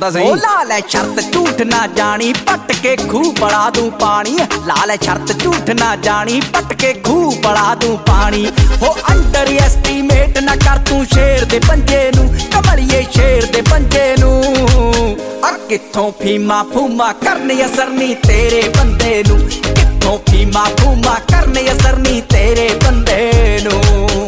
ਤਾਂ ਸਹੀ। ਉਹ ਲਾ ਲੈ ਸ਼ਰਤ ਝੂਠ ਨਾ ਜਾਣੀ ਪੱਟ ਕੇ ਖੂਹ ਬੜਾ ਦੂੰ ਪਾਣੀ। ਲਾ ਲੈ ਸ਼ਰਤ ਝੂਠ ਨਾ ਜਾਣੀ ਪੱਟ ਕੇ ਖੂਹ ਬੜਾ ਦੂੰ ਪਾਣੀ। ਹੋ ਅੰਡਰ ਐਸਟੀਮੇਟ ਨਾ ਕਰ ਤੂੰ ਸ਼ੇਰ ਦੇ ਪੰਜੇ ਨੂੰ, ਕਮਲੀਏ ਸ਼ੇਰ ਦੇ ਪੰਜੇ ਨੂੰ। ਆ ਕਿੱਥੋਂ ਫੀਮਾ ਫੂਮਾ ਕਰਨੀ ਅਸਰ ਨੀ ਤੇਰੇ ਬੰਦੇ ਨੂੰ, ਕਿੱਥੋਂ ਫੀਮਾ ਫੂਮਾ ਕਰਨੀ ਅਸਰ ਨੀ ਤੇਰੇ ਬੰਦੇ ਨੂੰ।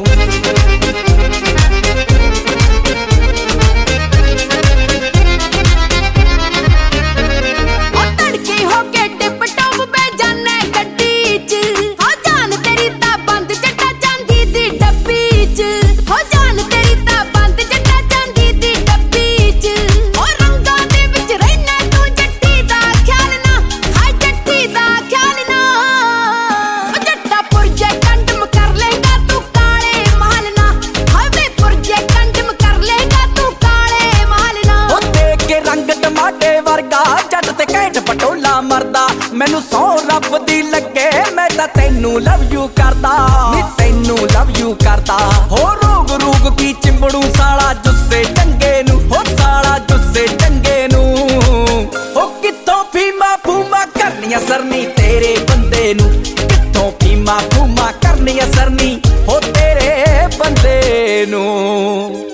ਜੱਟ ਤੇ ਘੈਂਟ ਪਟੋਲਾ ਮਰਦਾ, ਮੈਨੂੰ ਸੌ ਰੱਬ ਦੀ ਲੱਗੇ ਮੈਂ ਤਾਂ ਤੈਨੂੰ ਲਵ ਯੂ ਕਰਦਾ, ਨੀ ਤੈਨੂੰ ਲਵ ਯੂ ਕਰਦਾ। ਹੋ ਰੋਗ ਰੂਗ ਕੀ ਚਿੰਬੜੂ ਸਾਲਾ ਜੁੱਸੇ ਚੰਗੇ ਨੂੰ, ਹੋ ਸਾਲਾ ਜੁੱਸੇ ਚੰਗੇ ਨੂੰ। ਹੋ ਕਿੱਥੋਂ ਫੀਮਾ ਫੂਮਾ ਕਰਨੀ ਅਸਰ ਨੀ ਤੇਰੇ ਬੰਦੇ ਨੂੰ, ਕਿੱਥੋਂ ਫੀਮਾ ਫੂਮਾ ਕਰਨੀ ਅਸਰ ਨੀ ਹੋ ਤੇਰੇ ਬੰਦੇ ਨੂੰ।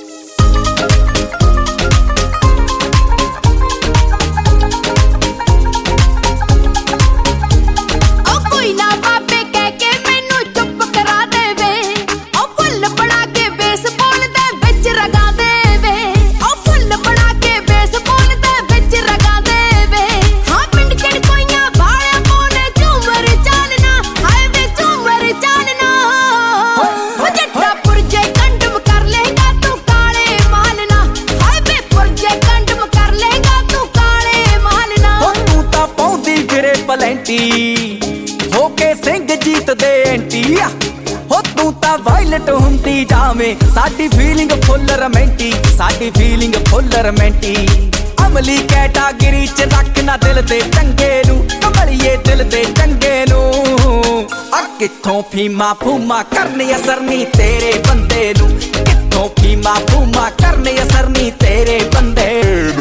ਹੋ ਕੇ ਸਿੰਘ ਜੀਤ ਦੇ ਐਂਟੀ ਹੋ ਤੂੰ ਤਾਂ ਵਾਇਲਟ ਹੁੰਦੀ ਜਾਵੇਂ, ਸਾਡੀ ਫੀਲਿੰਗ ਫੁੱਲ ਰੋਮਾਂਟੀ, ਸਾਡੀ ਫੀਲਿੰਗ ਫੁੱਲ ਰੋਮਾਂਟੀ। ਅਮਲੀ ਕੈਟਾਗਰੀ ਚ ਰੱਖਣਾ ਦਿਲ ਦੇ ਚੰਗੇ ਨੂੰ, ਕਮਲੀਏ ਦਿਲ ਦੇ ਚੰਗੇ ਨੂੰ। ਆ ਕਿੱਥੋਂ ਫੀਮਾ ਫੂਮਾ ਕਰਨੀ ਅਸਰ ਨੀ ਤੇਰੇ ਬੰਦੇ ਨੂੰ, ਕਿੱਥੋਂ ਫੀਮਾ ਫੂਮਾ ਕਰਨੀ ਅਸਰ ਨੀ ਤੇਰੇ ਬੰਦੇ ਨੂੰ।